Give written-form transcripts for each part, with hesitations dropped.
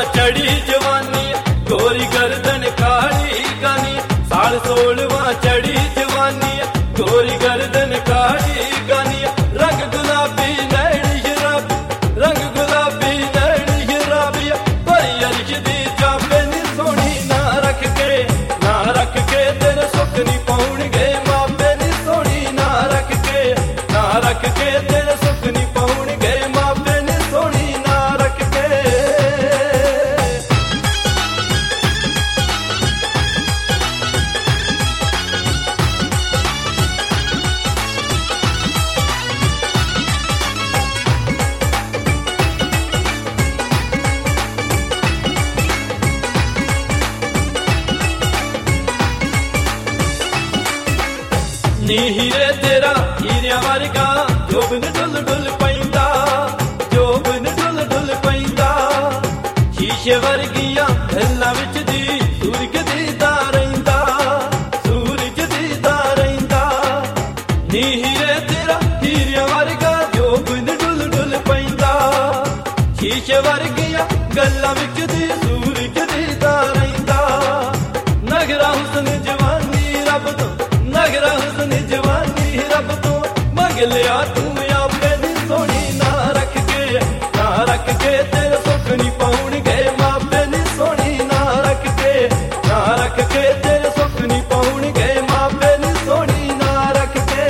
चढ़ी जवानी गोरी गर्दन काली गानी साल 16वां चढ़ी जवानी गोरी गर्दन काली गानी रंग गुलाबी नैनी शराबी रंग गुलाबी नैनी शराबी बड़ी अरिश दी चापे नी सोनी ना रख के तेरे सुख नी पाउणगे मापे नी सोनी ना रख के तेरे सुख नी पाउणगे मापे नी सोनी ना रख के नी हीरे तेरा हीरिया वर्गा जोबन डुल डुल पैंदा जोबन डुल डुल पैंदा शीशे वर्गिया गल्लां विच दी सूरज दीदा रहिंदा नी हीरे तेरा हीरिया वर्गा जोबन डुल डुल पैंदा शीशे वर्गिया गल्लां विच दी सूरज दीदा रहिंदा नगरा हुस्न जवानी रब तो नगरा हुस्न जवानी रब तो मंग लिया तू आपे नी सोनी ना रख के तेरे सुख नी पाउणगे मापे नी सोनी ना रख के तेरे सुख नी पाउणगे मापे नी सोनी ना रख के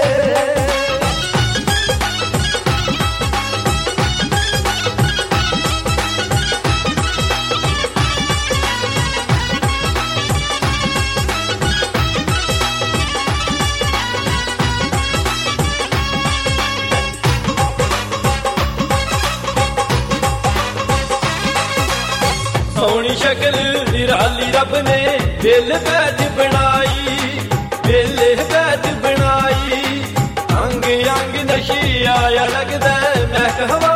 सोनी शक्ल निराली रब ने दिल बैठ बनाई अंग अंग नशी आया लगदा महक हवा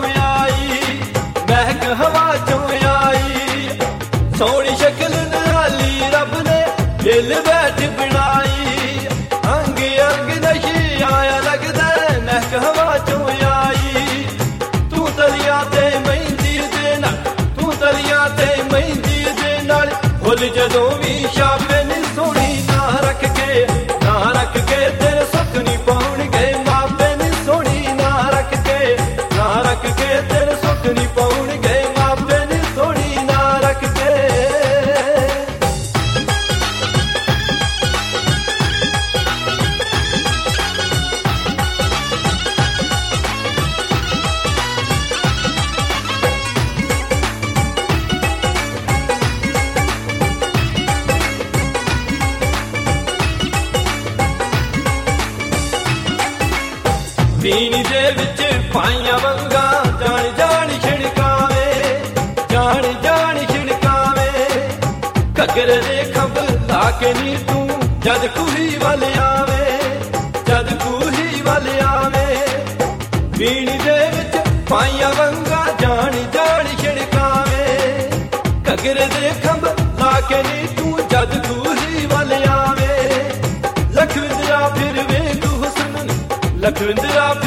चों आई सोनी शक्ल निराली रब ने दिल बैठ बनाई अंग अंग नशी आया लगदा महक हवा चों आई तू तलिया ते मेहंदी दे ना तू तलिया ते मेहंदी दे नाल फुल जदों भी छापे नी सोनी ना रख के तेरे सुख नी पाउणगे मापे नी सोनी ना रख के तेरे सुख नी पाउणगे मापे नी सोनी ना रख के पीनी दे विच पाइया वंगा जान छिड़कावे घग्गर दे खंभ लाके नी तू जद कूही वल आवे पीनी दे विच पाइया वंगा जान छिड़कावे घग्गर दे खंभ लाके नी तू जद कूही वल आवे लखविंदरा फिर वेख हुस्न लखविंदरा